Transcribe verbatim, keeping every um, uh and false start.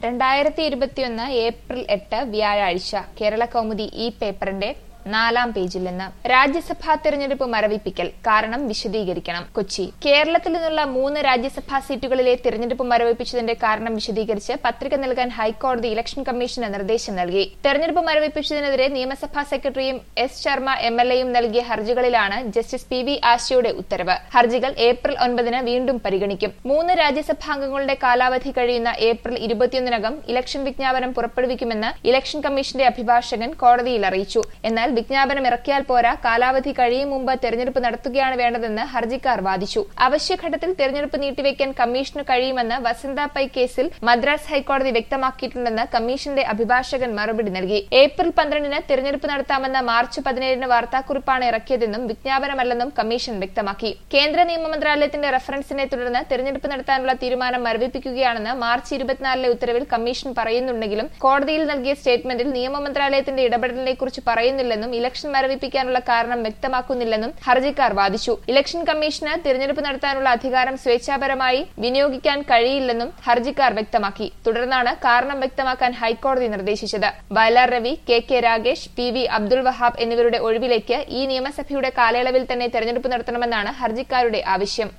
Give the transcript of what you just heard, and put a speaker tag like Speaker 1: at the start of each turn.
Speaker 1: രണ്ടായിരത്തി ഇരുപത്തിയൊന്ന് ഏപ്രിൽ എട്ട് വ്യാഴാഴ്ച കേരള കൗമുദി ഈ പേപ്പറിന്റെ നാലാം പേജിൽ നിന്ന് രാജ്യസഭാ തെരഞ്ഞെടുപ്പ് മരവിപ്പിക്കൽ കാരണം വിശദീകരിക്കണം. കൊച്ചി കേരളത്തിൽ നിന്നുള്ള മൂന്ന് രാജ്യസഭാ സീറ്റുകളിലെ തെരഞ്ഞെടുപ്പ് മരവിപ്പിച്ചതിന്റെ കാരണം വിശദീകരിച്ച് പത്രിക നൽകാൻ ഹൈക്കോടതി ഇലക്ഷൻ കമ്മീഷന് നിർദ്ദേശം നൽകി. തെരഞ്ഞെടുപ്പ് മരവിപ്പിച്ചതിനെതിരെ നിയമസഭാ സെക്രട്ടറിയും എസ് ശർമ്മ എം എൽ എയും നൽകിയ ഹർജികളിലാണ് ജസ്റ്റിസ് പി വി ആശയുടെ ഉത്തരവ്. ഹർജികൾ ഏപ്രിൽ ഒൻപതിന് വീണ്ടും പരിഗണിക്കും. മൂന്ന് രാജ്യസഭാംഗങ്ങളുടെ കാലാവധി കഴിയുന്ന ഏപ്രിൽ ഇരുപത്തിയൊന്നിനകം ഇലക്ഷൻ വിജ്ഞാപനം പുറപ്പെടുവിക്കുമെന്ന് ഇലക്ഷൻ കമ്മീഷന്റെ അഭിഭാഷകൻ കോടതിയിൽ അറിയിച്ചു. എന്നാൽ വിജ്ഞാപനം ഇറക്കിയാൽ പോരാ, കാലാവധി കഴിയും മുമ്പ് തെരഞ്ഞെടുപ്പ് നടത്തുകയാണ് വേണ്ടതെന്ന് ഹർജിക്കാർ വാദിച്ചു. അവശ്യഘട്ടത്തിൽ തെരഞ്ഞെടുപ്പ് നീട്ടിവെക്കാൻ കമ്മീഷന് കഴിയുമെന്ന് വസന്ത പൈ കേസിൽ മദ്രാസ് ഹൈക്കോടതി വ്യക്തമാക്കിയിട്ടുണ്ടെന്ന് കമ്മീഷന്റെ അഭിഭാഷകൻ മറുപടി നൽകി. ഏപ്രിൽ പന്ത്രണ്ടിന് തെരഞ്ഞെടുപ്പ് നടത്താമെന്ന മാർച്ച് പതിനേഴിന് വാർത്താക്കുറിപ്പാണ് ഇറക്കിയതെന്നും വിജ്ഞാപനമല്ലെന്നും കമ്മീഷൻ വ്യക്തമാക്കി. കേന്ദ്ര നിയമ മന്ത്രാലയത്തിന്റെ റഫറൻസിനെ തുടർന്ന് തെരഞ്ഞെടുപ്പ് നടത്താനുള്ള തീരുമാനം മരവിപ്പിക്കുകയാണെന്ന് മാർച്ച് ഇരുപത്തിനാലിലെ ഉത്തരവിൽ കമ്മീഷൻ പറയുന്നുണ്ടെങ്കിലും കോടതിയിൽ നൽകിയ സ്റ്റേറ്റ്മെന്റിൽ നിയമ മന്ത്രാലയത്തിന്റെ ഇടപെടലിനെക്കുറിച്ച് പറയുന്നില്ലെന്നും ഇലക്ഷൻ മരവിപ്പിക്കാനുള്ള കാരണം വ്യക്തമാക്കുന്നില്ലെന്നും ഹർജിക്കാർ വാദിച്ചു. ഇലക്ഷൻ കമ്മീഷന് തിരഞ്ഞെടുപ്പ് നടത്താനുള്ള അധികാരം സ്വേച്ഛാപരമായി വിനിയോഗിക്കാൻ കഴിയില്ലെന്നും ഹർജിക്കാർ വ്യക്തമാക്കി. തുടർന്നാണ് കാരണം വ്യക്തമാക്കാൻ ഹൈക്കോടതി നിർദ്ദേശിച്ചത്. Vayalar Ravi, K K Ragesh, P V Abdul Wahab എന്നിവരുടെ ഒഴിവിലേക്ക് ഈ നിയമസഭയുടെ കാലയളവിൽ തന്നെ തെരഞ്ഞെടുപ്പ് നടത്തണമെന്നാണ് ഹർജിക്കാരുടെ ആവശ്യം.